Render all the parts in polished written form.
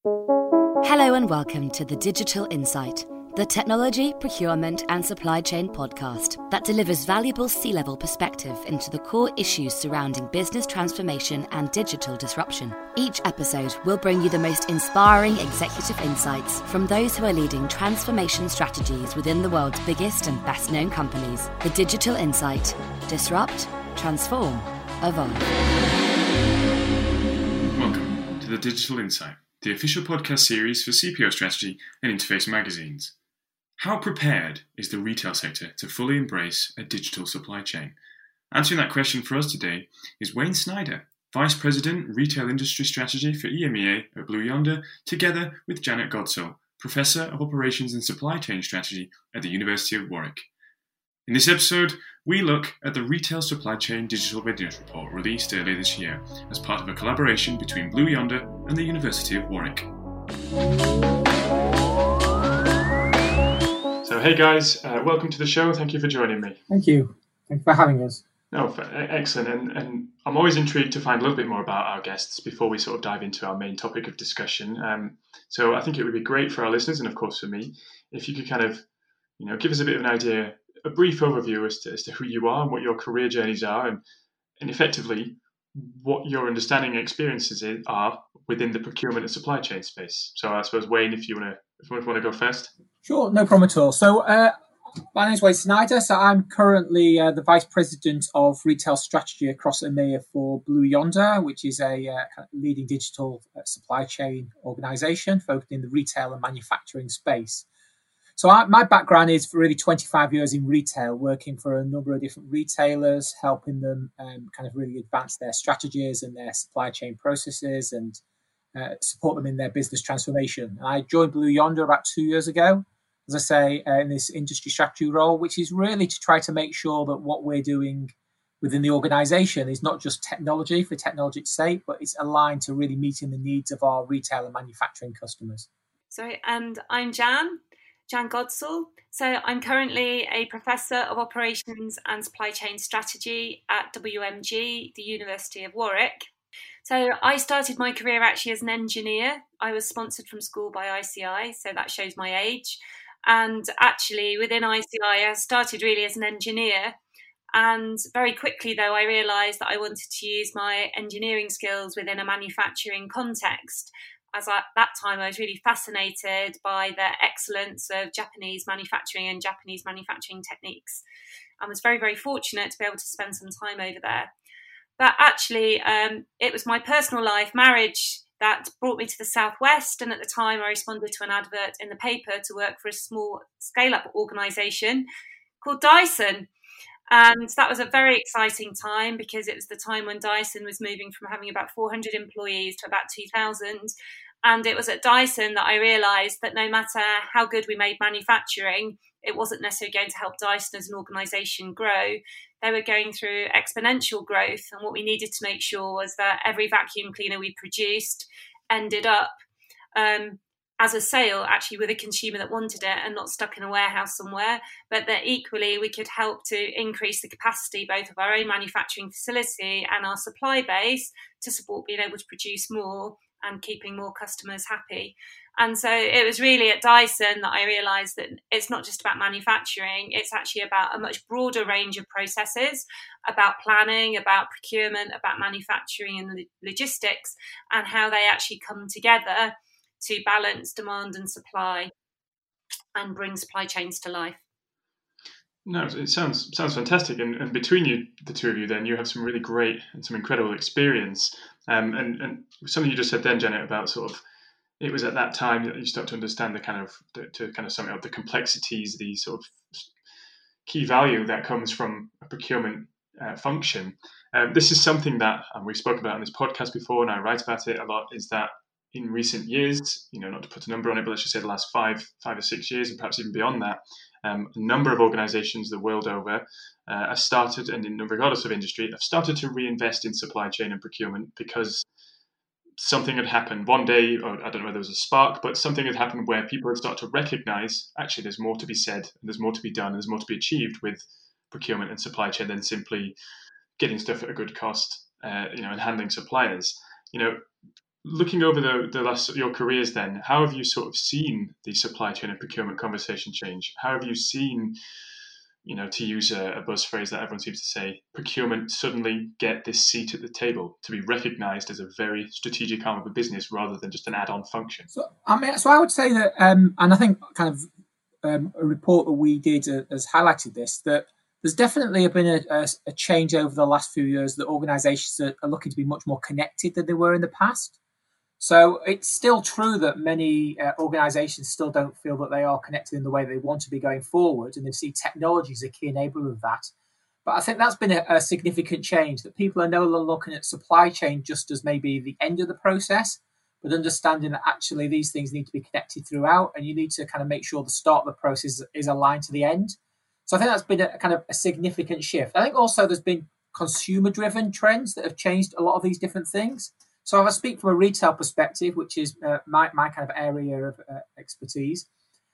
Hello and welcome to The Digital Insight, the technology, procurement and supply chain podcast that delivers valuable C-level perspective into the core issues surrounding business transformation and digital disruption. Each episode will bring you the most inspiring executive insights from those who are leading transformation strategies within the world's biggest and best-known companies. The Digital Insight. Disrupt, transform, evolve. Welcome to The Digital Insight, the official podcast series for CPO Strategy and Interface magazines. How prepared is the retail sector to fully embrace a digital supply chain? Answering that question for us today is Wayne Snyder, Vice President, Retail Industry Strategy for EMEA at Blue Yonder, together with Janet Godsoe, Professor of Operations and Supply Chain Strategy at the University of Warwick. In this episode, we look at the Retail Supply Chain Digital Readiness Report released earlier this year as part of a collaboration between Blue Yonder and the University of Warwick. So hey guys, welcome to the show. Thank you for joining me. Thank you. Thank you for having us. No, excellent. And I'm always intrigued to find a little bit more about our guests before we sort of dive into our main topic of discussion. So I think it would be great for our listeners and of course for me, if you could kind of, give us a bit of an idea, a brief overview as to who you are and what your career journeys are and effectively what your understanding and experiences are within the procurement and supply chain space. So I suppose, Wayne, if you want to go first. Sure, no problem at all. So my name is Wayne Snyder. So I'm currently the Vice President of Retail Strategy across EMEA for Blue Yonder, which is a leading digital supply chain organisation focused in the retail and manufacturing space. So my background is for really 25 years in retail, working for a number of different retailers, helping them kind of really advance their strategies and their supply chain processes and support them in their business transformation. And I joined Blue Yonder about 2 years ago, as I say, in this industry strategy role, which is really to try to make sure that what we're doing within the organisation is not just technology for technology's sake, but it's aligned to really meeting the needs of our retail and manufacturing customers. Sorry, and I'm Jan Godsoe. So I'm currently a Professor of Operations and Supply Chain Strategy at WMG, the University of Warwick. So I started my career actually as an engineer. I was sponsored from school by ICI, so that shows my age. And actually within ICI, I started really as an engineer. And very quickly, though, I realised that I wanted to use my engineering skills within a manufacturing context. As at that time, I was really fascinated by the excellence of Japanese manufacturing and Japanese manufacturing techniques. I was very, very fortunate to be able to spend some time over there. But actually, it was my personal life, marriage, that brought me to the Southwest. And at the time, I responded to an advert in the paper to work for a small scale-up organisation called Dyson. And that was a very exciting time because it was the time when Dyson was moving from having about 400 employees to about 2,000. And it was at Dyson that I realised that no matter how good we made manufacturing, it wasn't necessarily going to help Dyson as an organisation grow. They were going through exponential growth. And what we needed to make sure was that every vacuum cleaner we produced ended up as a sale actually with a consumer that wanted it and not stuck in a warehouse somewhere, but that equally we could help to increase the capacity both of our own manufacturing facility and our supply base to support being able to produce more and keeping more customers happy. And so it was really at Dyson that I realised that it's not just about manufacturing, it's actually about a much broader range of processes, about planning, about procurement, about manufacturing and logistics, and how they actually come together to balance demand and supply and bring supply chains to life. No, it sounds fantastic. And between you, the two of you, then you have some really great and some incredible experience. And something you just said then, Janet, about sort of it was at that time that you start to understand to sum it up, the complexities, the sort of key value that comes from a procurement function. This is something that we've spoken about on this podcast before, and I write about it a lot. Is that in recent years, not to put a number on it, but let's just say the last five or 6 years, and perhaps even beyond that, a number of organizations the world over have started, and regardless of industry, have started to reinvest in supply chain and procurement because something had happened one day, or I don't know whether it was a spark, but something had happened where people had started to recognize, actually, there's more to be said, and there's more to be done, and there's more to be achieved with procurement and supply chain than simply getting stuff at a good cost, and handling suppliers. looking over the last your careers, then how have you sort of seen the supply chain and procurement conversation change? How have you seen, to use a buzz phrase that everyone seems to say, procurement suddenly get this seat at the table to be recognised as a very strategic arm of a business rather than just an add-on function? So I would say that, and I think kind of a report that we did has highlighted this, that there's definitely been a change over the last few years that organisations are looking to be much more connected than they were in the past. So it's still true that many organisations still don't feel that they are connected in the way they want to be going forward, and they see technology as a key enabler of that. But I think that's been a significant change, that people are no longer looking at supply chain just as maybe the end of the process, but understanding that actually these things need to be connected throughout, and you need to kind of make sure the start of the process is aligned to the end. So I think that's been a kind of a significant shift. I think also there's been consumer-driven trends that have changed a lot of these different things. So if I speak from a retail perspective, which is my kind of area of expertise,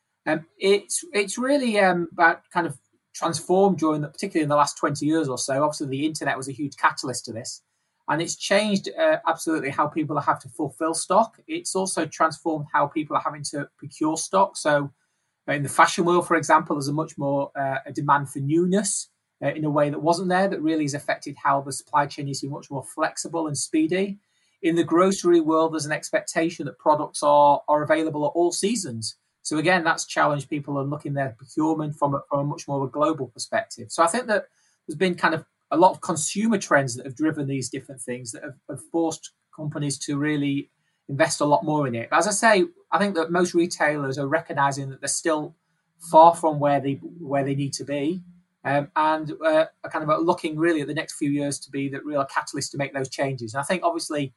it's really about kind of transformed particularly in the last 20 years or so. Obviously, the internet was a huge catalyst to this, and it's changed absolutely how people have to fulfill stock. It's also transformed how people are having to procure stock. So in the fashion world, for example, there's a much more a demand for newness in a way that wasn't there, that really has affected how the supply chain needs to be much more flexible and speedy. In the grocery world, there's an expectation that products are available at all seasons. So again, that's challenged people and looking their procurement from a much more of a global perspective. So I think that there's been kind of a lot of consumer trends that have driven these different things that have forced companies to really invest a lot more in it. But as I say, I think that most retailers are recognizing that they're still far from where they need to be, and are kind of looking really at the next few years to be the real catalyst to make those changes. And I think obviously,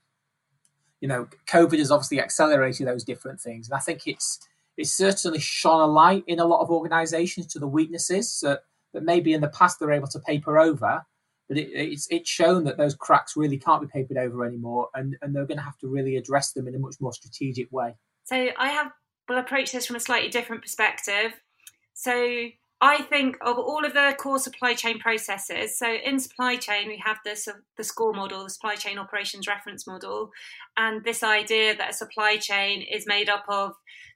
COVID has obviously accelerated those different things. And I think it's certainly shone a light in a lot of organizations to the weaknesses that maybe in the past they're able to paper over, but it's shown that those cracks really can't be papered over anymore, and they're going to have to really address them in a much more strategic way. So will approach this from a slightly different perspective. So I think of all of the core supply chain processes. So in supply chain, we have the SCORE model, the supply chain operations reference model, and this idea that a supply chain is made up of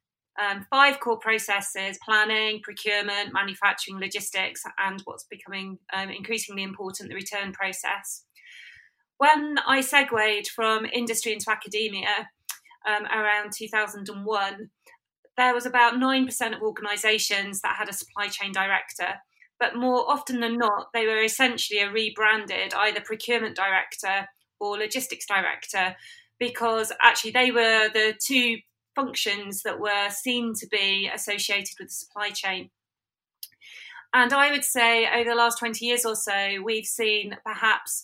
5 core processes: planning, procurement, manufacturing, logistics, and what's becoming increasingly important, the return process. When I segued from industry into academia around 2001, there was about 9% of organisations that had a supply chain director. But more often than not, they were essentially a rebranded either procurement director or logistics director, because actually they were the two functions that were seen to be associated with the supply chain. And I would say over the last 20 years or so, we've seen perhaps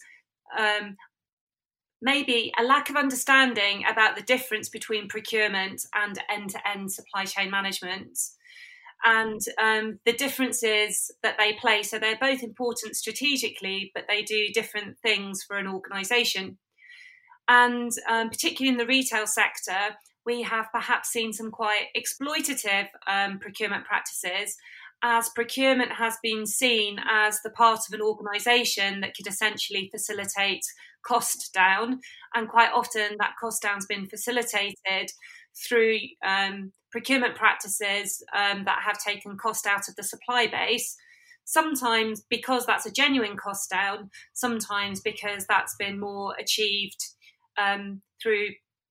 maybe a lack of understanding about the difference between procurement and end-to-end supply chain management, and the differences that they play. So they're both important strategically, but they do different things for an organisation. And particularly in the retail sector, we have perhaps seen some quite exploitative procurement practices, as procurement has been seen as the part of an organisation that could essentially facilitate cost down. And quite often that cost down has been facilitated through procurement practices that have taken cost out of the supply base, sometimes because that's a genuine cost down, sometimes because that's been more achieved through,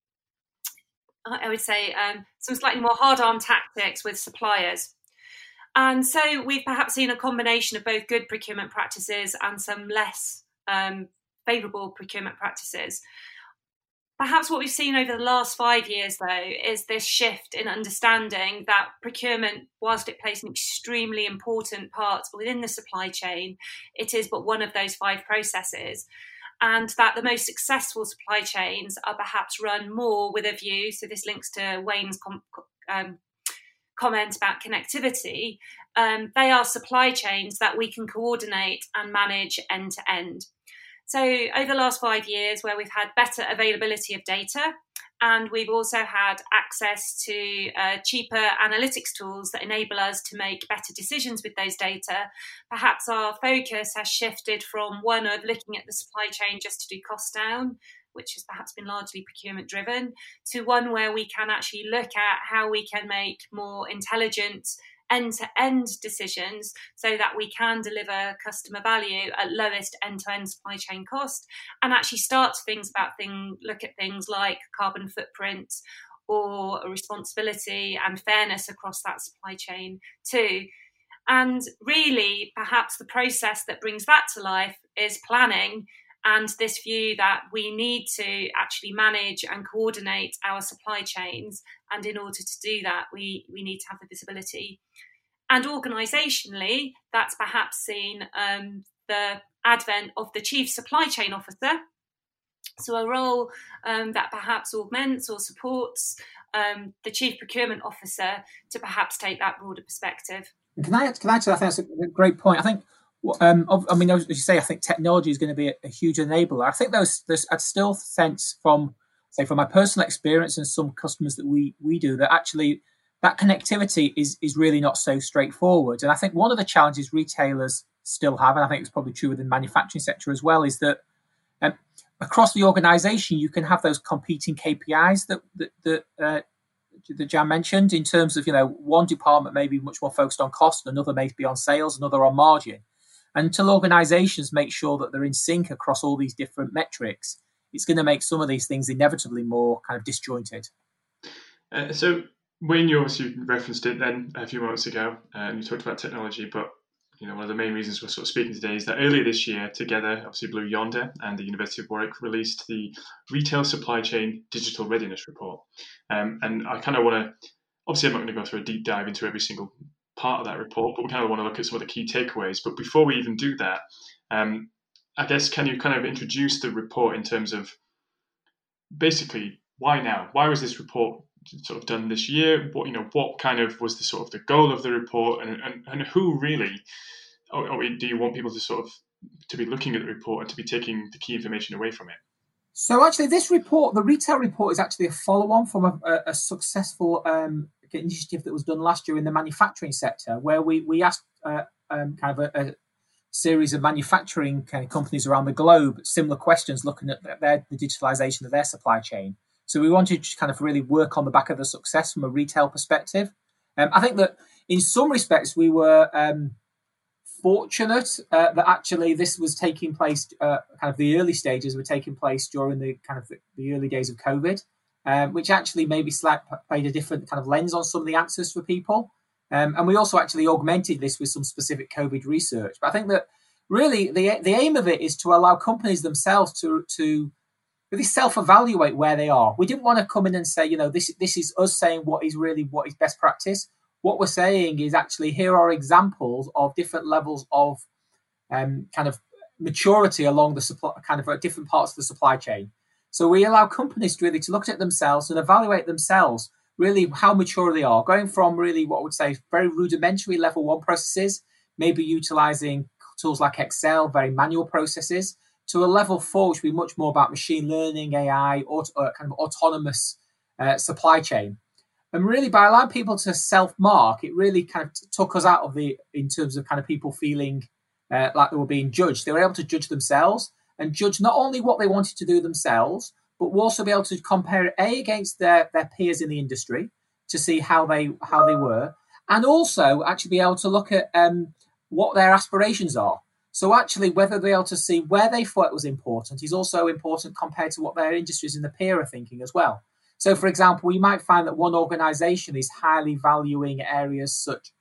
I would say, some slightly more hard-arm tactics with suppliers. And so we've perhaps seen a combination of both good procurement practices and some less favourable procurement practices. Perhaps what we've seen over the last 5 years, though, is this shift in understanding that procurement, whilst it plays an extremely important part within the supply chain, it is but one of those 5 processes. And that the most successful supply chains are perhaps run more with a view, so this links to Wayne's comment about connectivity, they are supply chains that we can coordinate and manage end to end. So over the last 5 years, where we've had better availability of data, and we've also had access to cheaper analytics tools that enable us to make better decisions with those data, perhaps our focus has shifted from one of looking at the supply chain just to do cost down, which has perhaps been largely procurement driven, to one where we can actually look at how we can make more intelligent end-to-end decisions so that we can deliver customer value at lowest end-to-end supply chain cost, and actually start to look at things like carbon footprint or responsibility and fairness across that supply chain too. And really, perhaps the process that brings that to life is planning, and this view that we need to actually manage and coordinate our supply chains. And in order to do that, we need to have the visibility. And organisationally, that's perhaps seen the advent of the Chief Supply Chain Officer. So a role that perhaps augments or supports the Chief Procurement Officer to perhaps take that broader perspective. Can I add to that? I think that's a great point. I think, as you say, I think technology is going to be a huge enabler. I think there's I'd still sense from my personal experience and some customers that we do that actually that connectivity is really not so straightforward. And I think one of the challenges retailers still have, and I think it's probably true within the manufacturing sector as well, is that across the organisation you can have those competing KPIs that Jan mentioned, in terms of, one department may be much more focused on cost, another may be on sales, another on margin. And until organisations make sure that they're in sync across all these different metrics, it's going to make some of these things inevitably more kind of disjointed. So Wayne, you obviously referenced it then a few moments ago, and you talked about technology, but one of the main reasons we're sort of speaking today is that earlier this year, together, obviously Blue Yonder and the University of Warwick released the Retail Supply Chain Digital Readiness Report. And I kind of want to, obviously I'm not going to go through a deep dive into every single part of that report, but we kind of want to look at some of the key takeaways. But before we even do that, I guess, can you kind of introduce the report in terms of basically why now? Why was this report sort of done this year? What kind of was the sort of the goal of the report, and who really, or do you want people to sort of to be looking at the report and to be taking the key information away from it? So actually, this report, the retail report, is actually a follow-on from a successful initiative that was done last year in the manufacturing sector, where we asked kind of a series of manufacturing kind of companies around the globe similar questions, looking at the digitalization of their supply chain. So we wanted to kind of really work on the back of the success from a retail perspective. I think that in some respects we were fortunate that actually this was taking place, kind of the early stages were taking place during the kind of the early days of COVID, which actually maybe played a different kind of lens on some of the answers for people. And we also actually augmented this with some specific COVID research. But I think that really the aim of it is to allow companies themselves to really self-evaluate where they are. We didn't want to come in and say, this is us saying what is best practice. What we're saying is actually here are examples of different levels of kind of maturity along the supply, kind of different parts of the supply chain. So we allow companies to really to look at themselves and evaluate themselves, really how mature they are, going from really what I would say very rudimentary level 1 processes, maybe utilizing tools like Excel, very manual processes, to a level 4, which would be much more about machine learning, AI, kind of autonomous supply chain. And really, by allowing people to self-mark, it really kind of took us out of in terms of kind of people feeling like they were being judged. They were able to judge themselves and judge not only what they wanted to do themselves, but we'll also be able to compare it against their peers in the industry to see how they were, and also actually be able to look at what their aspirations are. So actually, whether they're able to see where they thought was important is also important compared to what their industries and the peer are thinking as well. So, for example, we might find that one organisation is highly valuing areas such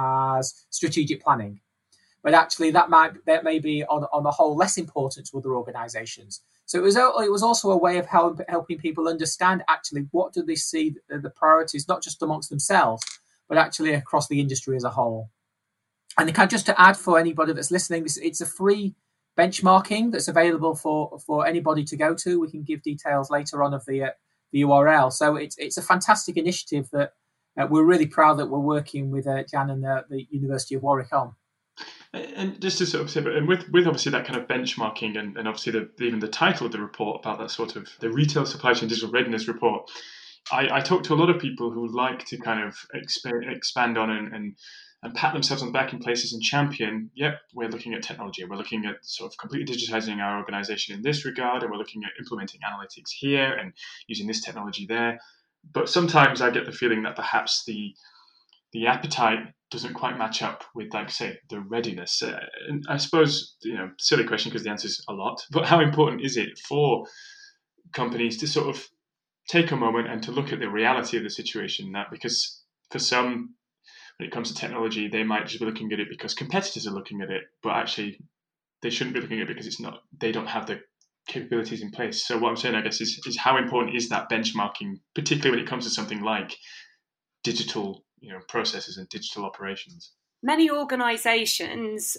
as strategic planning, but actually that may be on the whole less important to other organisations. So it was also a way of helping people understand actually what do they see the priorities, not just amongst themselves, but actually across the industry as a whole. And just to add for anybody that's listening, it's a free benchmarking that's available for anybody to go to. We can give details later on of the URL. So it's a fantastic initiative that we're really proud that we're working with Jan and the University of Warwick on. And just to sort of say, and with obviously that kind of benchmarking and obviously even the title of the report about that sort of the Retail Supply Chain Digital Readiness Report, I talk to a lot of people who like to kind of expand on and pat themselves on the back in places and champion, yep, we're looking at technology, we're looking at sort of completely digitizing our organization in this regard, and we're looking at implementing analytics here and using this technology there. But sometimes I get the feeling that perhaps the appetite doesn't quite match up with, like, say, the readiness. And I suppose, silly question because the answer is a lot, but how important is it for companies to sort of take a moment and to look at the reality of the situation? That because for some, when it comes to technology, they might just be looking at it because competitors are looking at it, but actually they shouldn't be looking at it because they don't have the capabilities in place. So what I'm saying, I guess, is how important is that benchmarking, particularly when it comes to something like digital, processes and digital operations? Many organisations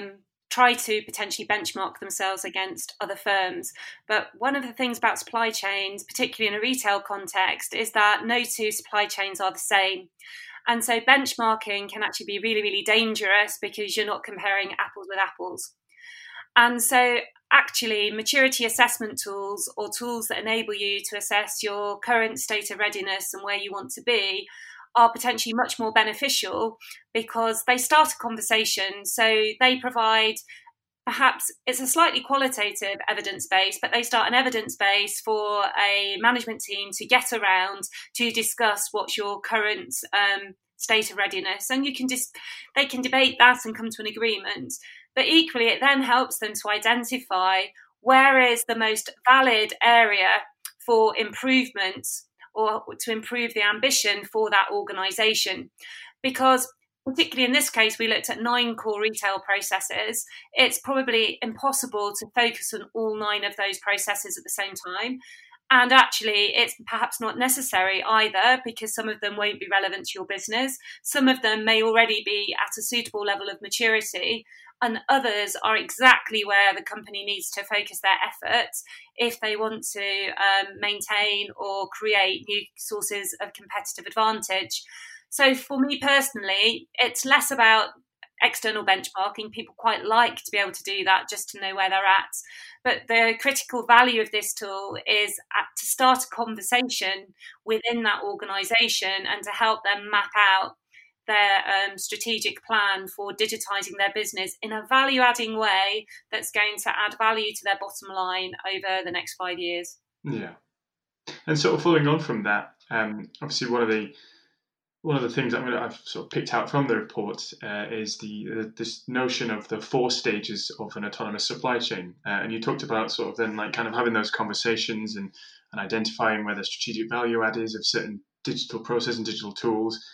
try to potentially benchmark themselves against other firms. But one of the things about supply chains, particularly in a retail context, is that no two supply chains are the same. And so benchmarking can actually be really, really dangerous because you're not comparing apples with apples. And so actually maturity assessment tools, or tools that enable you to assess your current state of readiness and where you want to be, are potentially much more beneficial because they start a conversation. So they provide, perhaps it's a slightly qualitative evidence base, but they start an evidence base for a management team to get around to discuss what's your current state of readiness. And they can debate that and come to an agreement. But equally, it then helps them to identify where is the most valid area for improvement, or to improve the ambition for that organisation. Because particularly in this case, we looked at 9 core retail processes. It's probably impossible to focus on all 9 of those processes at the same time. And actually, it's perhaps not necessary either, because some of them won't be relevant to your business. Some of them may already be at a suitable level of maturity, and others are exactly where the company needs to focus their efforts if they want to maintain or create new sources of competitive advantage. So for me personally, it's less about external benchmarking. People quite like to be able to do that just to know where they're at. But the critical value of this tool is to start a conversation within that organisation and to help them map out their strategic plan for digitising their business in a value-adding way that's going to add value to their bottom line over the next 5 years. Yeah. And sort of following on from that, obviously one of the things I've sort of picked out from the report is this notion of the 4 stages of an autonomous supply chain. And you talked about sort of then like kind of having those conversations and identifying where the strategic value add is of certain digital process and digital tools.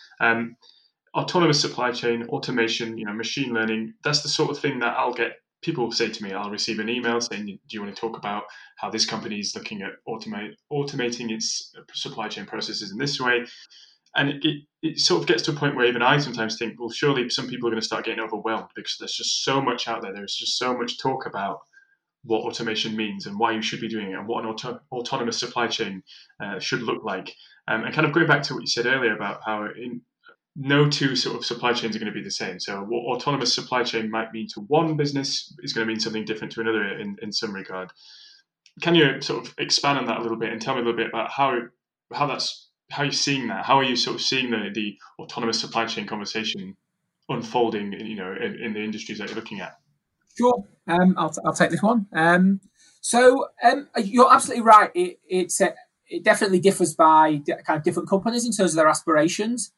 Autonomous supply chain, automation, machine learning, that's the sort of thing that people say to me, I'll receive an email saying, do you want to talk about how this company is looking at automating its supply chain processes in this way? And it sort of gets to a point where even I sometimes think, well, surely some people are going to start getting overwhelmed because there's just so much out there. There's just so much talk about what automation means and why you should be doing it and what an autonomous supply chain should look like. And kind of going back to what you said earlier about how no two sort of supply chains are going to be the same. So what autonomous supply chain might mean to one business is going to mean something different to another in some regard. Can you sort of expand on that a little bit and tell me a little bit about how you're seeing that? How are you sort of seeing the autonomous supply chain conversation unfolding, in the industries that you're looking at? Sure, I'll take this one. So you're absolutely right. It definitely differs by kind of different companies in terms of their aspirations.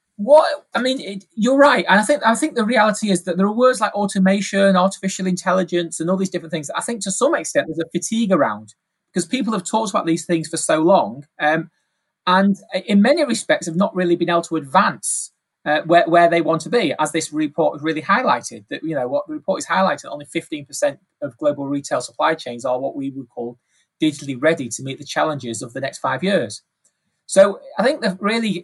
You're right, and I think the reality is that there are words like automation, artificial intelligence, and all these different things. I think to some extent there's a fatigue around because people have talked about these things for so long, and in many respects have not really been able to advance where they want to be, as this report has really highlighted. That what the report is highlighting, only 15% of global retail supply chains are what we would call digitally ready to meet the challenges of the next 5 years. So I think that really,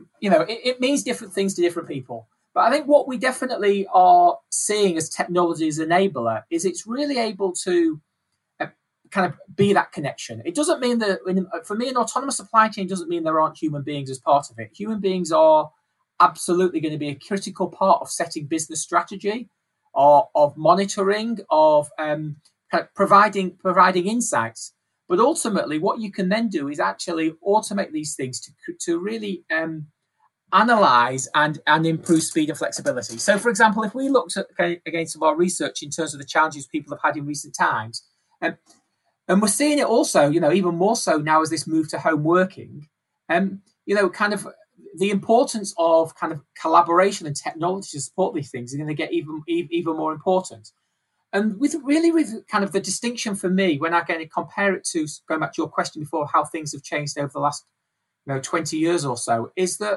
it means different things to different people. But I think what we definitely are seeing as technology as an enabler is it's really able to kind of be that connection. It doesn't mean that, for me, an autonomous supply chain doesn't mean there aren't human beings as part of it. Human beings are absolutely going to be a critical part of setting business strategy, or of monitoring, of kind of providing insights. But ultimately, what you can then do is actually automate these things to really analyze and improve speed and flexibility. So, for example, if we looked at again some of our research in terms of the challenges people have had in recent times, and we're seeing it also, even more so now as this move to home working, kind of the importance of kind of collaboration and technology to support these things are going to get even more important. And with kind of the distinction for me, when I compare it to, going back to your question before, how things have changed over the last 20 years or so, is that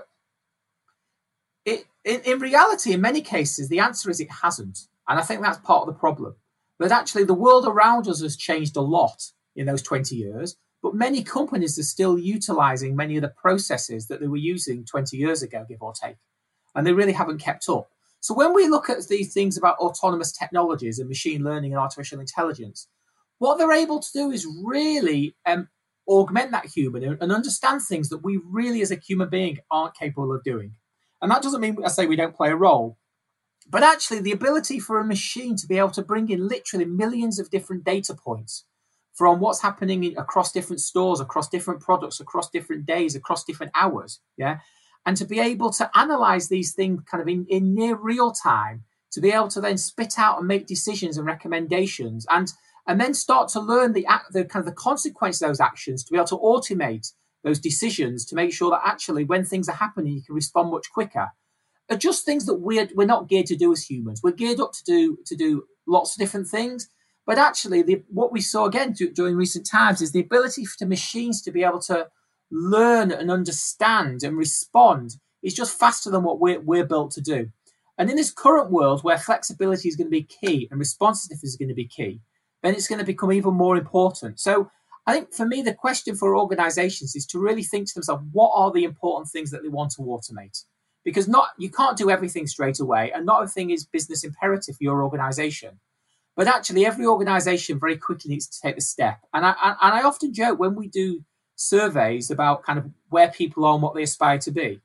in reality, in many cases, the answer is it hasn't. And I think that's part of the problem. But actually, the world around us has changed a lot in those 20 years. But many companies are still utilizing many of the processes that they were using 20 years ago, give or take. And they really haven't kept up. So when we look at these things about autonomous technologies and machine learning and artificial intelligence, what they're able to do is really augment that human and understand things that we really, as a human being, aren't capable of doing. And that doesn't mean I say we don't play a role. But actually, the ability for a machine to be able to bring in literally millions of different data points from what's happening across different stores, across different products, across different days, across different hours, and to be able to analyze these things kind of in near real time, to be able to then spit out and make decisions and recommendations, and then start to learn the kind of the consequence of those actions, to be able to automate those decisions, to make sure that actually when things are happening, you can respond much quicker, are just things that we're not geared to do as humans. We're geared up to do lots of different things. But actually, what we saw again during recent times is the ability for the machines to be able to learn and understand and respond is just faster than what we're built to do. And in this current world where flexibility is going to be key and responsiveness is going to be key, then it's going to become even more important. So I think for me, the question for organizations is to really think to themselves, what are the important things that they want to automate? Because you can't do everything straight away, and not everything is business imperative for your organization. But actually, every organization very quickly needs to take the step. And I often joke when we do surveys about kind of where people are and what they aspire to be.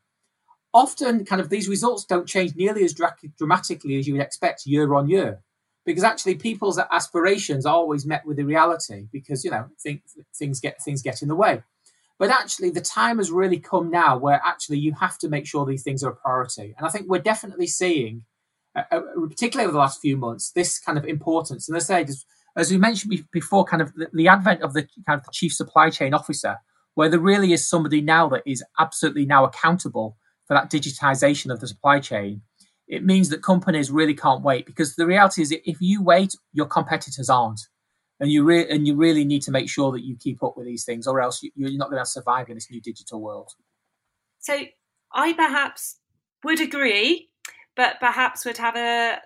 Often, kind of these results don't change nearly as dramatically as you would expect year on year, because actually people's aspirations are always met with the reality, because things get in the way. But actually, the time has really come now where actually you have to make sure these things are a priority. And I think we're definitely seeing, particularly over the last few months, this kind of importance. And as we mentioned before, kind of the advent of the kind of the chief supply chain officer, where there really is somebody now that is absolutely now accountable for that digitization of the supply chain. It means that companies really can't wait, because the reality is if you wait, your competitors aren't. And you really need to make sure that you keep up with these things, or else you're not going to survive in this new digital world. So I perhaps would agree, but perhaps would have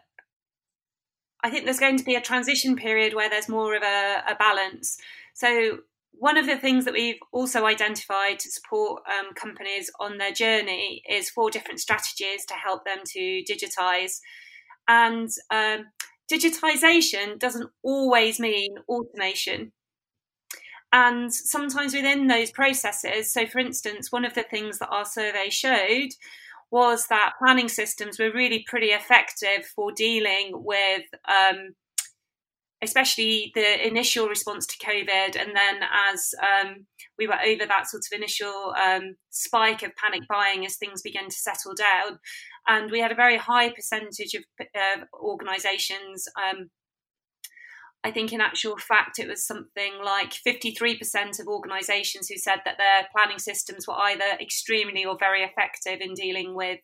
I think there's going to be a transition period where there's more of a balance. So one of the things that we've also identified to support companies on their journey is 4 different strategies to help them to digitize. And digitization doesn't always mean automation. And sometimes within those processes, so for instance, one of the things that our survey showed was that planning systems were really pretty effective for dealing with especially the initial response to COVID. And then as we were over that sort of initial spike of panic buying as things began to settle down. And we had a very high percentage of organisations. I think in actual fact, it was something like 53% of organisations who said that their planning systems were either extremely or very effective in dealing with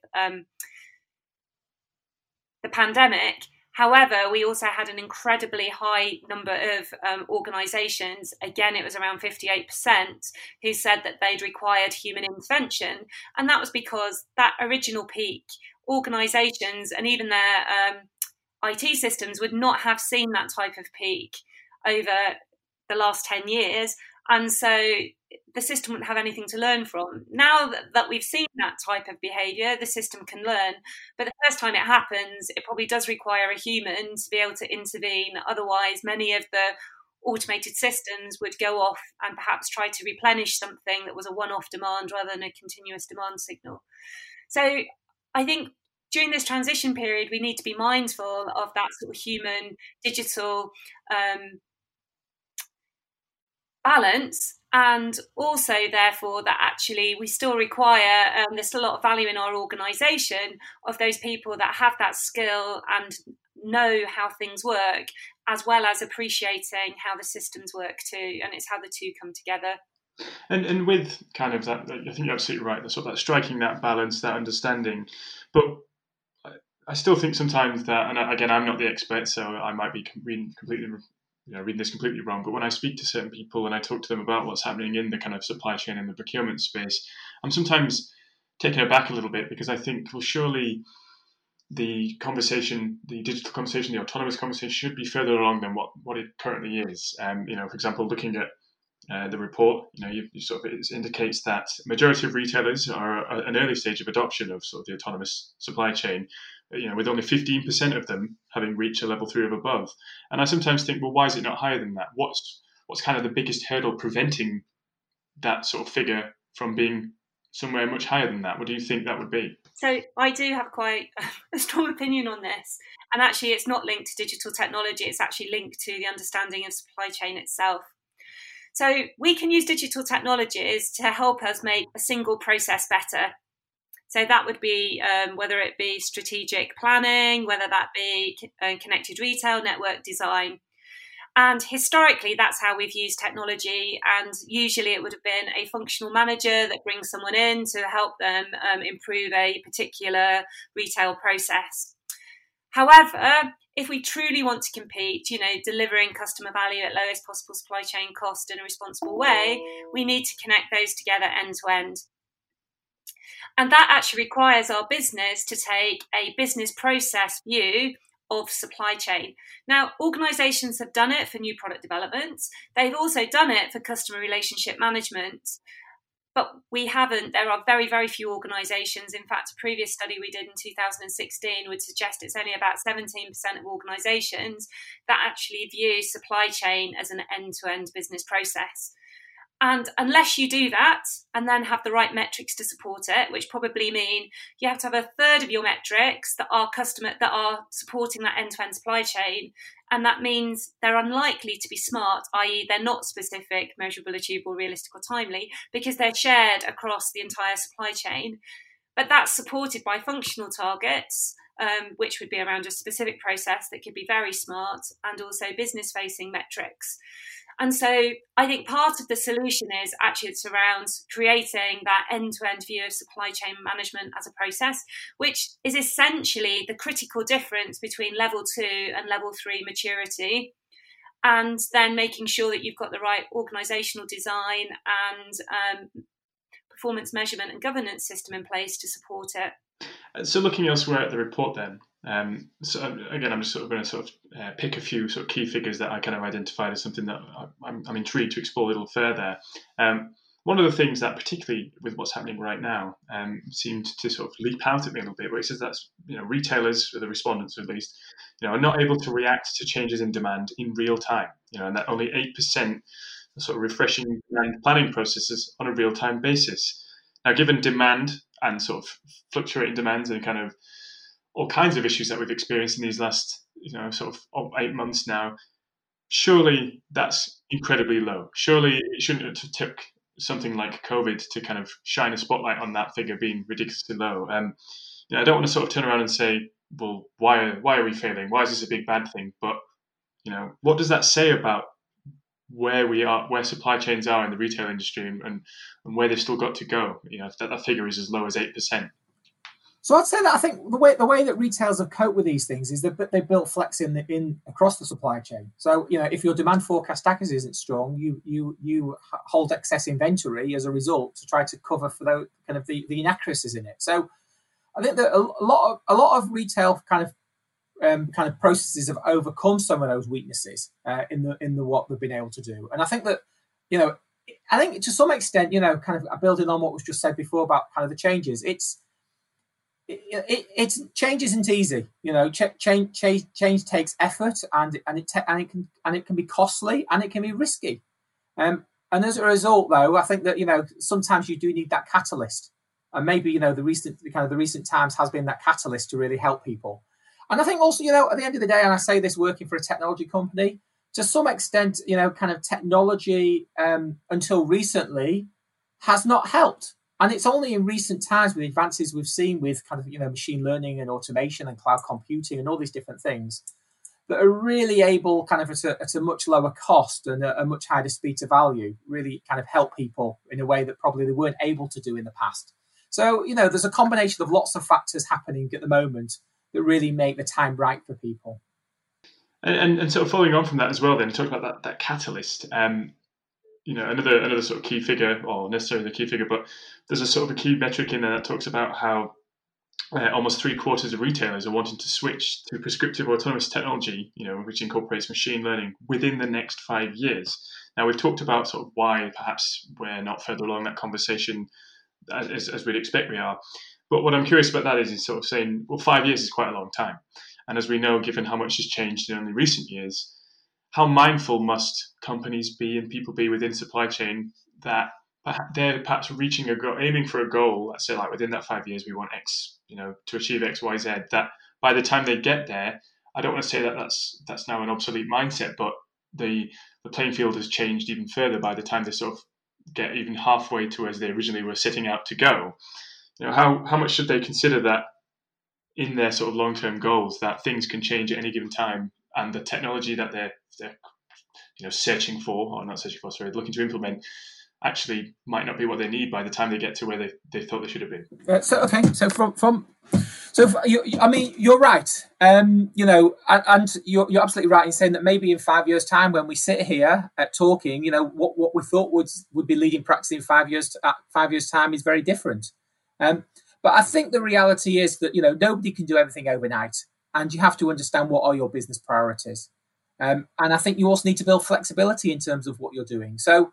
the pandemic. However, we also had an incredibly high number of organisations, again, it was around 58%, who said that they'd required human intervention. And that was because that original peak, organisations and even their IT systems would not have seen that type of peak over the last 10 years. And so the system wouldn't have anything to learn from. Now that we've seen that type of behaviour, the system can learn. But the first time it happens, it probably does require a human to be able to intervene. Otherwise, many of the automated systems would go off and perhaps try to replenish something that was a one-off demand rather than a continuous demand signal. So I think during this transition period, we need to be mindful of that sort of human digital balance, and also therefore that actually we still require, there's still a lot of value in our organisation of those people that have that skill and know how things work, as well as appreciating how the systems work too, and it's how the two come together. And with kind of that, I think you're absolutely right, sort of that striking that balance, that understanding. But I still think sometimes that, and again, I'm not the expert, so I might be reading this completely wrong. But when I speak to certain people and I talk to them about what's happening in the kind of supply chain and the procurement space, I'm sometimes taken aback a little bit, because I think, well, surely the conversation, the digital conversation, the autonomous conversation should be further along than what it currently is. For example, looking at the report, you sort of, it indicates that majority of retailers are at an early stage of adoption of sort of the autonomous supply chain, with only 15% of them having reached a level 3 or above. And I sometimes think, well, why is it not higher than that? What's kind of the biggest hurdle preventing that sort of figure from being somewhere much higher than that? What do you think that would be? So I do have quite a strong opinion on this. And actually, it's not linked to digital technology. It's actually linked to the understanding of supply chain itself. So we can use digital technologies to help us make a single process better. So that would be whether it be strategic planning, whether that be connected retail, network design. And historically, that's how we've used technology. And usually it would have been a functional manager that brings someone in to help them improve a particular retail process. However, if we truly want to compete, delivering customer value at lowest possible supply chain cost in a responsible way, we need to connect those together end to end. And that actually requires our business to take a business process view of supply chain. Now, organisations have done it for new product development. They've also done it for customer relationship management. But we haven't. There are very, very few organisations. In fact, a previous study we did in 2016 would suggest it's only about 17% of organisations that actually view supply chain as an end-to-end business process. And unless you do that and then have the right metrics to support it, which probably mean you have to have a third of your metrics that are supporting that end-to-end supply chain. And that means they're unlikely to be smart, i.e. they're not specific, measurable, achievable, realistic or timely, because they're shared across the entire supply chain. But that's supported by functional targets, which would be around a specific process that could be very smart, and also business-facing metrics. And so I think part of the solution is actually it's around creating that end-to-end view of supply chain management as a process, which is essentially the critical difference between level 2 and level 3 maturity, and then making sure that you've got the right organisational design and performance measurement and governance system in place to support it. So looking elsewhere at the report then, so again, I'm just sort of going to pick a few sort of key figures that I kind of identified as something that I'm intrigued to explore a little further. One of the things that, particularly with what's happening right now, seemed to sort of leap out at me a little bit, where it says that retailers, or the respondents at least, are not able to react to changes in demand in real time. And that only 8% are sort of refreshing demand planning processes on a real time basis. Now, given demand and sort of fluctuating demands and kind of all kinds of issues that we've experienced in these last, sort of 8 months now, surely that's incredibly low. Surely it shouldn't have took something like COVID to kind of shine a spotlight on that figure being ridiculously low. I don't want to sort of turn around and say, well, why are we failing? Why is this a big bad thing? But, what does that say about where we are, where supply chains are in the retail industry, and where they've still got to go? If that figure is as low as 8%. So I'd say that I think the way that retailers have coped with these things is that they built flex in across the supply chain. So if your demand forecast accuracy isn't strong, you hold excess inventory as a result to try to cover for the inaccuracies in it. So I think that a lot of retail kind of processes have overcome some of those weaknesses in the what they've been able to do. And I think that I think to some extent kind of building on what was just said before about kind of the changes, change isn't easy. Change takes effort, and it can be costly, and it can be risky. And as a result, though, I think that sometimes you do need that catalyst, and maybe the recent times has been that catalyst to really help people. And I think also at the end of the day, and I say this working for a technology company, to some extent, kind of technology until recently has not helped. And it's only in recent times with advances we've seen with kind of, machine learning and automation and cloud computing and all these different things that are really able kind of at a much lower cost and a much higher speed to value, really kind of help people in a way that probably they weren't able to do in the past. So, there's a combination of lots of factors happening at the moment that really make the time right for people. And sort of following on from that as well, then talk about that catalyst. Another sort of key figure, or necessarily the key figure, but there's a sort of a key metric in there that talks about how almost 3/4 of retailers are wanting to switch to prescriptive autonomous technology, which incorporates machine learning within the next 5 years. Now, we've talked about sort of why perhaps we're not further along that conversation as we'd expect we are. But what I'm curious about that is sort of saying, well, 5 years is quite a long time. And as we know, given how much has changed in only recent years, how mindful must companies be and people be within supply chain that they're perhaps reaching a goal, aiming for a goal, let's say like within that 5 years, we want X, to achieve X, Y, Z, that by the time they get there, I don't want to say that that's now an obsolete mindset, but the playing field has changed even further by the time they sort of get even halfway to as they originally were setting out to go. How much should they consider that in their sort of long-term goals, that things can change at any given time, and the technology that they're searching for, or not searching for, sorry, looking to implement, actually might not be what they need by the time they get to where they thought they should have been. You're right. And you're absolutely right in saying that maybe in 5 years' time, when we sit here talking, what we thought would be leading practice in 5 years. 5 years' time is very different. But I think the reality is that nobody can do everything overnight, and you have to understand what are your business priorities. And I think you also need to build flexibility in terms of what you're doing. So,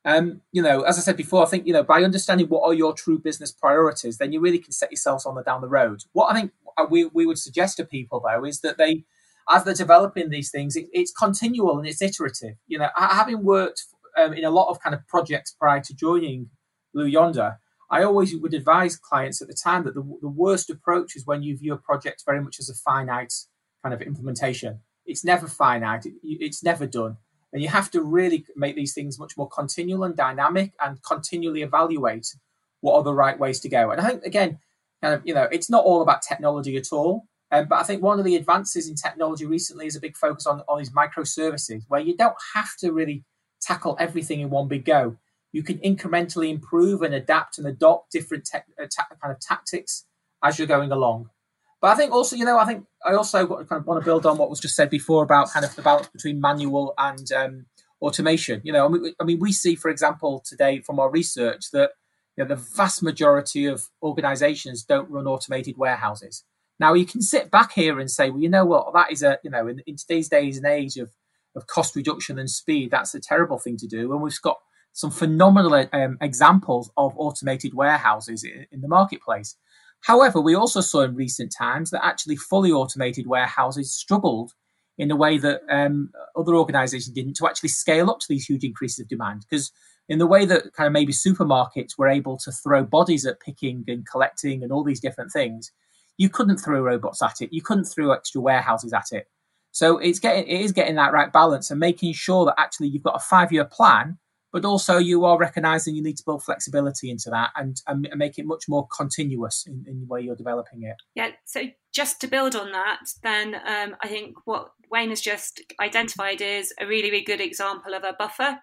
as I said before, I think, by understanding what are your true business priorities, then you really can set yourselves on down the road. What I think we would suggest to people, though, is that as they're developing these things, it's continual and it's iterative. Having worked in a lot of kind of projects prior to joining Blue Yonder, I always would advise clients at the time that the worst approach is when you view a project very much as a finite kind of implementation. It's never finite. It's never done. And you have to really make these things much more continual and dynamic and continually evaluate what are the right ways to go. And I think, again, it's not all about technology at all. But I think one of the advances in technology recently is a big focus on these microservices, where you don't have to really tackle everything in one big go. You can incrementally improve and adapt and adopt different kind of tactics as you're going along. But I think also, I also kind of want to build on what was just said before about kind of the balance between manual and automation. We see, for example, today from our research that the vast majority of organizations don't run automated warehouses. Now, you can sit back here and say, well, that is in today's days and age of cost reduction and speed, that's a terrible thing to do. And we've got some phenomenal examples of automated warehouses in the marketplace. However, we also saw in recent times that actually fully automated warehouses struggled in a way that other organizations didn't to actually scale up to these huge increases of demand. Because in the way that kind of maybe supermarkets were able to throw bodies at picking and collecting and all these different things, you couldn't throw robots at it. You couldn't throw extra warehouses at it. So it is getting that right balance and making sure that actually you've got a 5-year plan, but also you are recognizing you need to build flexibility into that and make it much more continuous in the way you're developing it. Yeah, so just to build on that, then I think what Wayne has just identified is a really, really good example of a buffer.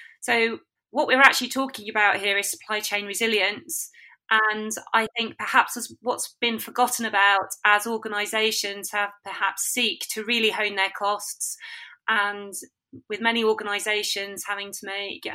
So what we're actually talking about here is supply chain resilience. And I think perhaps what's been forgotten about as organisations have perhaps seek to really hone their costs, and with many organisations having to make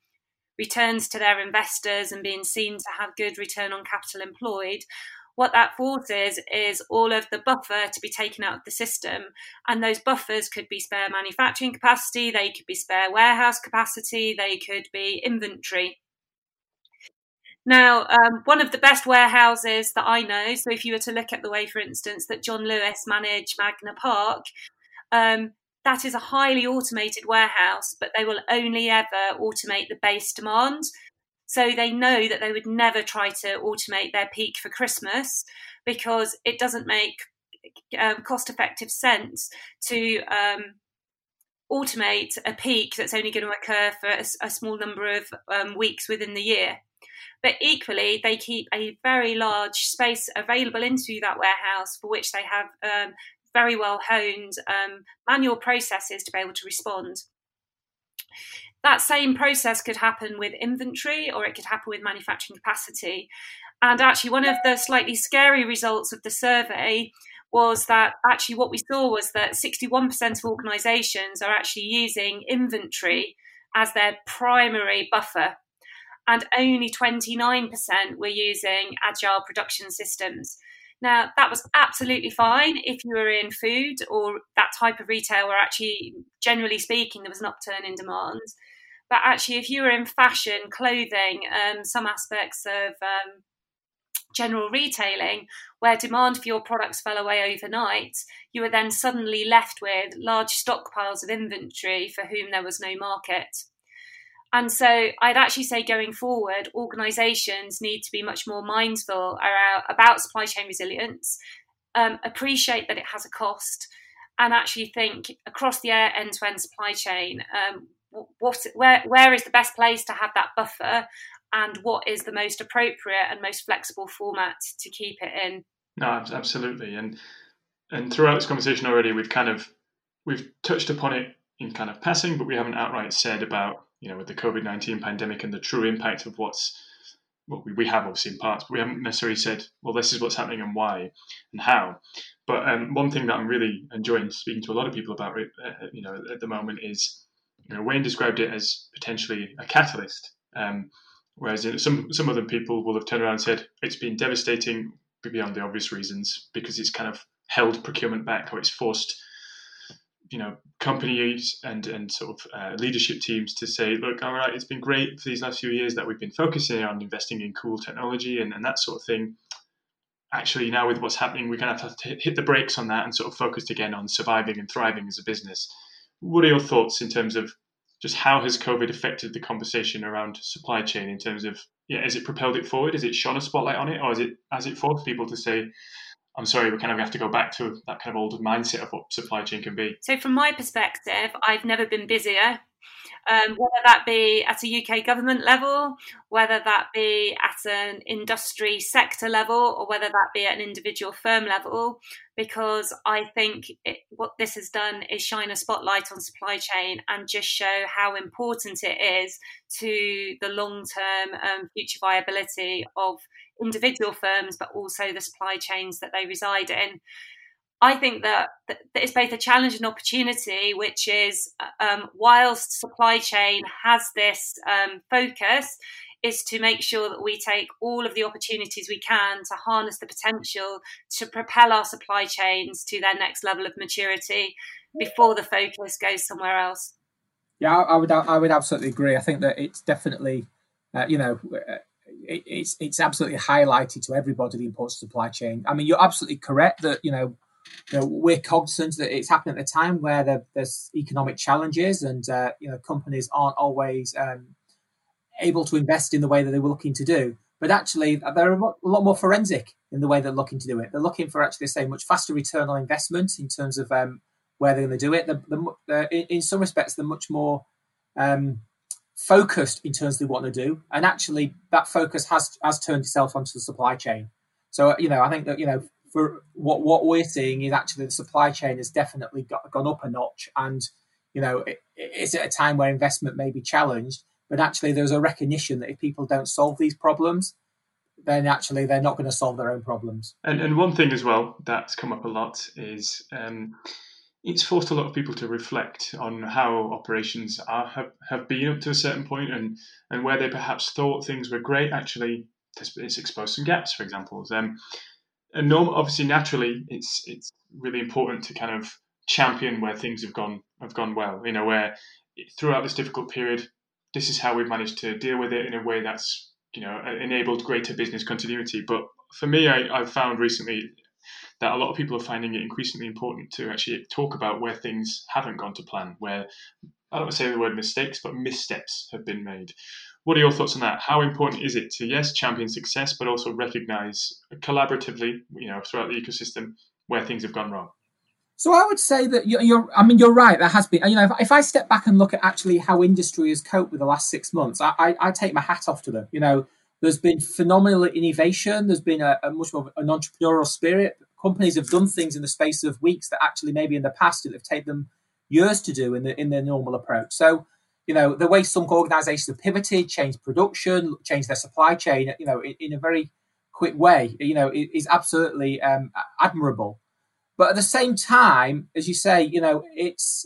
returns to their investors and being seen to have good return on capital employed, what that forces is all of the buffer to be taken out of the system. And those buffers could be spare manufacturing capacity, they could be spare warehouse capacity, they could be inventory. Now, one of the best warehouses that I know, so if you were to look at the way, for instance, that John Lewis managed Magna Park, that is a highly automated warehouse, but they will only ever automate the base demand. So they know that they would never try to automate their peak for Christmas because it doesn't make cost-effective sense to automate a peak that's only going to occur for a small number of weeks within the year. But equally, they keep a very large space available into that warehouse for which they have very well honed manual processes to be able to respond. That same process could happen with inventory, or it could happen with manufacturing capacity. And actually, one of the slightly scary results of the survey was that actually what we saw was that 61% of organisations are actually using inventory as their primary buffer, and only 29% were using agile production systems. Now, that was absolutely fine if you were in food or that type of retail where actually, generally speaking, there was an upturn in demand. But actually, if you were in fashion, clothing, some aspects of general retailing, where demand for your products fell away overnight, you were then suddenly left with large stockpiles of inventory for whom there was no market. And so I'd actually say going forward, organisations need to be much more mindful about supply chain resilience, appreciate that it has a cost, and actually think across the end-to-end supply chain, where is the best place to have that buffer, and what is the most appropriate and most flexible format to keep it in. No, absolutely. And throughout this conversation already, we've touched upon it in kind of passing, but we haven't outright said about, with the COVID-19 pandemic and the true impact of we have obviously in parts, but we haven't necessarily said, well, this is what's happening and why and how. But one thing that I'm really enjoying speaking to a lot of people about, at the moment is, Wayne described it as potentially a catalyst. Whereas some other people will have turned around and said it's been devastating beyond the obvious reasons because it's kind of held procurement back, or it's forced, companies and sort of leadership teams to say, look, all right, it's been great for these last few years that we've been focusing on investing in cool technology and that sort of thing. Actually, now with what's happening, we're going to have to hit the brakes on that and sort of focus again on surviving and thriving as a business. What are your thoughts in terms of just how has COVID affected the conversation around supply chain in terms of, has it propelled it forward? Has it shone a spotlight on it? Or has it forced people to say, I'm sorry, we kind of have to go back to that kind of older mindset of what supply chain can be? So from my perspective, I've never been busier. Whether that be at a UK government level, whether that be at an industry sector level, or whether that be at an individual firm level, because I think what this has done is shine a spotlight on supply chain and just show how important it is to the long-term future viability of individual firms, but also the supply chains that they reside in. I think that it's both a challenge and opportunity, which is whilst supply chain has this focus, is to make sure that we take all of the opportunities we can to harness the potential to propel our supply chains to their next level of maturity before the focus goes somewhere else. Yeah, I would absolutely agree. I think that it's definitely, it's absolutely highlighted to everybody the importance of supply chain. I mean, you're absolutely correct that, we're cognizant that it's happening at a time where there's economic challenges and, companies aren't always able to invest in the way that they were looking to do. But actually, they're a lot more forensic in the way they're looking to do it. They're looking for actually, say, much faster return on investment in terms of where they're going to do it. In some respects, they're much more focused in terms of what they do. And actually, that focus has turned itself onto the supply chain. So, I think that, for what we're seeing is actually the supply chain has definitely gone up a notch. And, it's at a time where investment may be challenged. But actually, there's a recognition that if people don't solve these problems, then actually they're not going to solve their own problems. And one thing as well that's come up a lot is it's forced a lot of people to reflect on how operations have been up to a certain point and where they perhaps thought things were great. Actually, it's exposed some gaps, for example. And obviously, naturally, it's really important to kind of champion where things have gone well. Where throughout this difficult period, this is how we've managed to deal with it in a way that's enabled greater business continuity. But for me, I've found recently that a lot of people are finding it increasingly important to actually talk about where things haven't gone to plan, where I don't want to say the word mistakes, but missteps have been made. What are your thoughts on that? How important is it to, yes, champion success, but also recognise collaboratively, throughout the ecosystem where things have gone wrong? So I would say that you're right. There has been, if I step back and look at actually how industry has coped with the last 6 months, I take my hat off to them. There's been phenomenal innovation. There's been a much more an entrepreneurial spirit. Companies have done things in the space of weeks that actually maybe in the past it have taken them years to do in their normal approach. So, the way some organisations have pivoted, changed production, changed their supply chain, in a very quick way, is absolutely admirable. But at the same time, as you say, it's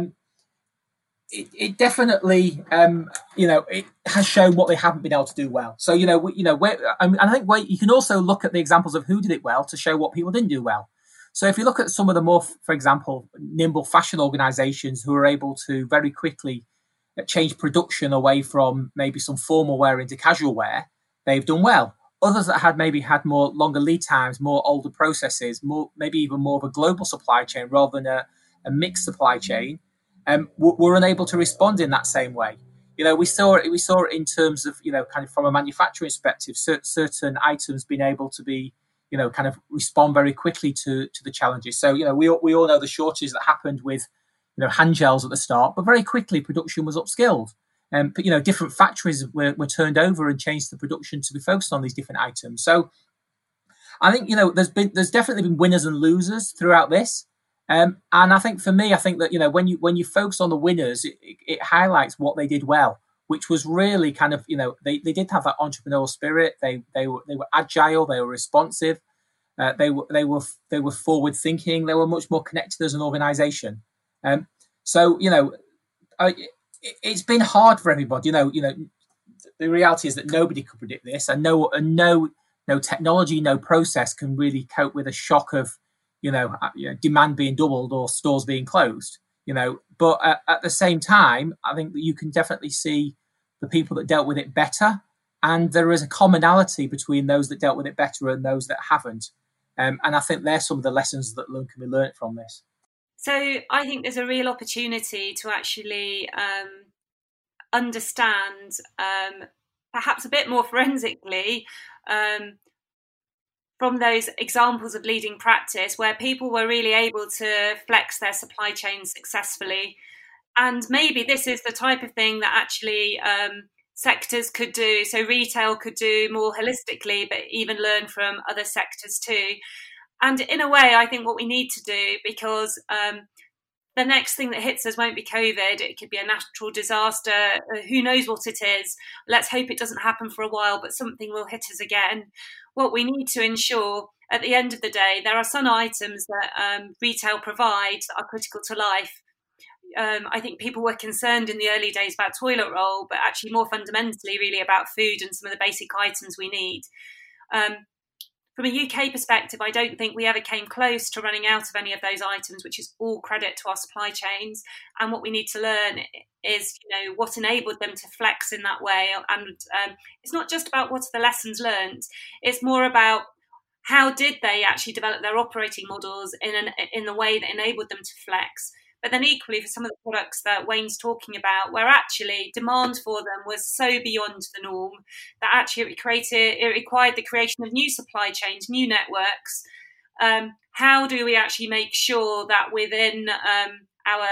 it definitely it has shown what they haven't been able to do well. So I think you can also look at the examples of who did it well to show what people didn't do well. So if you look at some of the more, for example, nimble fashion organisations who are able to very quickly change production away from maybe some formal wear into casual wear, they've done well. Others that had more longer lead times, more older processes, maybe even more of a global supply chain rather than a mixed supply chain, were unable to respond in that same way. We saw it in terms of, kind of from a manufacturing perspective, certain items being able to be, kind of respond very quickly to the challenges. So, we all know the shortages that happened with, hand gels at the start, but very quickly production was upskilled. But different factories were turned over and changed the production to be focused on these different items. So I think there's definitely been winners and losers throughout this, and I think for me, that when you focus on the winners, it highlights what they did well, which was really kind of they did have that entrepreneurial spirit. They were agile, they were responsive, they were forward thinking, they were much more connected as an organisation. So it's been hard for everybody. The reality is that nobody could predict this, and no technology, no process can really cope with a shock of, demand being doubled or stores being closed. But at the same time, I think that you can definitely see the people that dealt with it better, and there is a commonality between those that dealt with it better and those that haven't. And I think they're some of the lessons that can be learnt from this. So I think there's a real opportunity to actually understand, perhaps a bit more forensically, from those examples of leading practice where people were really able to flex their supply chain successfully. And maybe this is the type of thing that actually sectors could do. So retail could do more holistically, but even learn from other sectors too. And in a way, I think what we need to do, because the next thing that hits us won't be COVID. It could be a natural disaster. Who knows what it is? Let's hope it doesn't happen for a while, but something will hit us again. What we need to ensure at the end of the day, there are some items that retail provides that are critical to life. I think people were concerned in the early days about toilet roll, but actually more fundamentally really about food and some of the basic items we need. From a UK perspective, I don't think we ever came close to running out of any of those items, which is all credit to our supply chains. And what we need to learn is, what enabled them to flex in that way. And it's not just about what's the lessons learned. It's more about how did they actually develop their operating models in the way that enabled them to flex. But then equally for some of the products that Wayne's talking about, where actually demand for them was so beyond the norm that actually it required the creation of new supply chains, new networks. How do we actually make sure that within our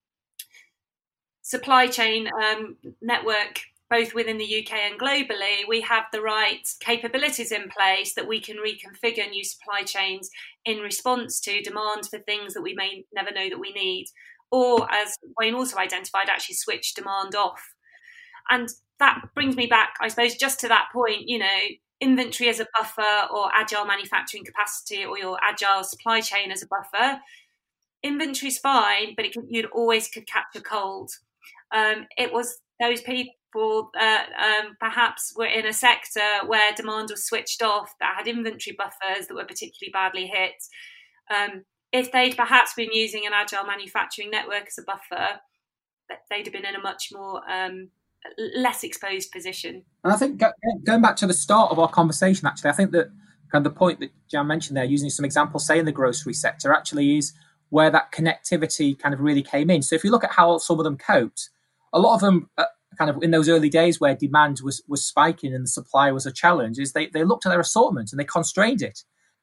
supply chain network, both within the UK and globally, we have the right capabilities in place that we can reconfigure new supply chains in response to demand for things that we may never know that we need, or as Wayne also identified, actually switch demand off. And that brings me back, I suppose, just to that point, inventory as a buffer, or agile manufacturing capacity, or your agile supply chain as a buffer. Inventory's fine, but you always could catch a cold. It was those people perhaps were in a sector where demand was switched off that had inventory buffers that were particularly badly hit. If they'd perhaps been using an agile manufacturing network as a buffer, they'd have been in a much more less exposed position. And I think going back to the start of our conversation, actually, I think that kind of the point that Jan mentioned there, using some examples, say in the grocery sector, actually is where that connectivity kind of really came in. So if you look at how some of them coped, a lot of them kind of in those early days where demand was spiking and the supply was a challenge, is they looked at their assortment and they constrained it.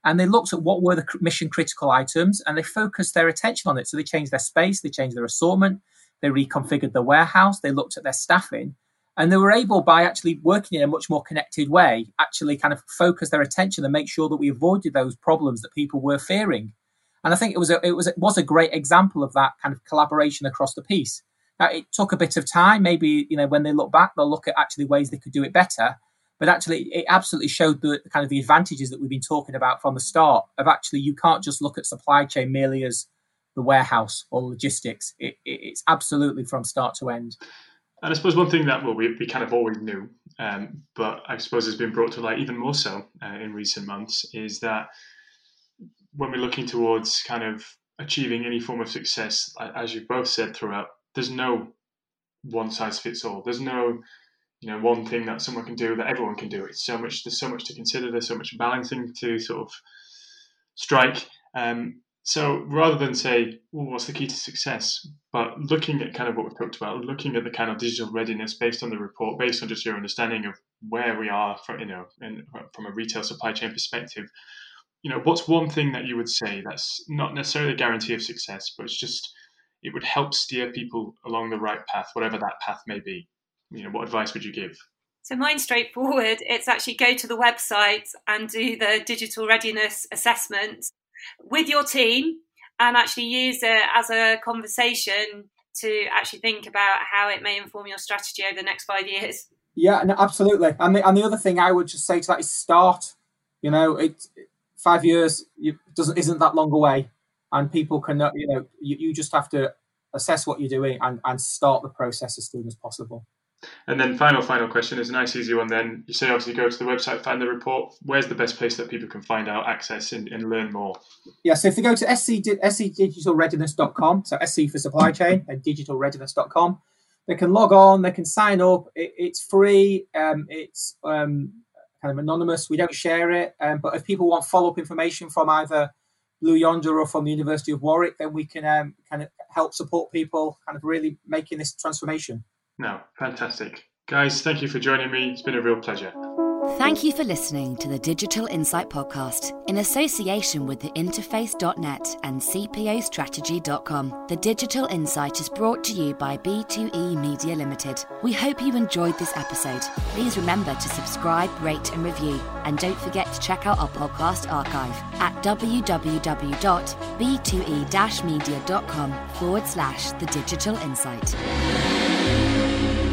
and they looked at what were the mission critical items, and they focused their attention on it. So they changed their space, they changed their assortment, they reconfigured the warehouse, they looked at their staffing, and they were able, by actually working in a much more connected way, actually kind of focus their attention and make sure that we avoided those problems that people were fearing. And I think it was a great example of that kind of collaboration across the piece. Now, it took a bit of time. Maybe, when they look back, they'll look at actually ways they could do it better. But actually, it absolutely showed the kind of the advantages that we've been talking about from the start of actually, you can't just look at supply chain merely as the warehouse or logistics. It's absolutely from start to end. And I suppose one thing that we kind of always knew, but I suppose has been brought to light even more so in recent months, is that when we're looking towards kind of achieving any form of success, as you've both said throughout, there's no one size fits all. There's no one thing that someone can do that everyone can do. There's so much to consider. There's so much balancing to sort of strike. So rather than say, well, what's the key to success, but looking at kind of what we've talked about, looking at the kind of digital readiness based on the report, based on just your understanding of where we are, from a retail supply chain perspective, what's one thing that you would say that's not necessarily a guarantee of success, but it would help steer people along the right path, whatever that path may be? What advice would you give? So mine's straightforward. It's actually go to the website and do the digital readiness assessment with your team and actually use it as a conversation to actually think about how it may inform your strategy over the next 5 years. Yeah, no, absolutely. And the other thing I would just say to that is start. 5 years isn't that long away, and people can, you just have to assess what you're doing and start the process as soon as possible. And then final question is a nice easy one then. You say obviously go to the website, find the report. Where's the best place that people can find out, access and learn more? Yeah, so if they go to scdigitalreadiness.com, so SC for supply chain and digitalreadiness.com, they can log on, they can sign up. It's free. It's kind of anonymous. We don't share it. But if people want follow-up information from either Blue Yonder or from the University of Warwick, then we can kind of help support people kind of really making this transformation. No, fantastic. Guys, thank you for joining me. It's been a real pleasure. Thank you for listening to the Digital Insight Podcast in association with the Interface.net and CPOstrategy.com. The Digital Insight is brought to you by B2E Media Limited. We hope you enjoyed this episode. Please remember to subscribe, rate and review. And don't forget to check out our podcast archive at www.b2e-media.com/The Digital Insight.